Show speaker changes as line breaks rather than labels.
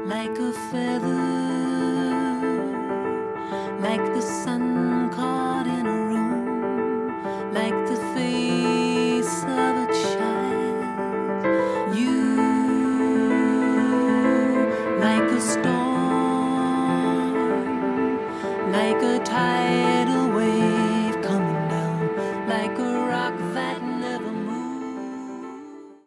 like a feather, like the sun caught in a room, like the face of a child. You, like a storm, like a tidal